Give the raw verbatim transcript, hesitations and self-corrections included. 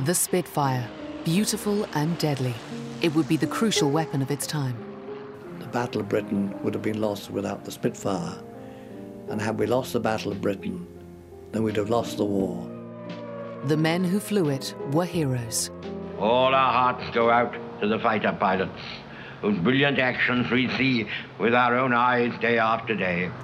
The Spitfire, beautiful and deadly. It would be the crucial weapon of its time. The Battle of Britain would have been lost without the Spitfire. And had we lost the Battle of Britain, then we'd have lost the war. The men who flew it were heroes. All our hearts go out to the fighter pilots, whose brilliant actions we see with our own eyes day after day.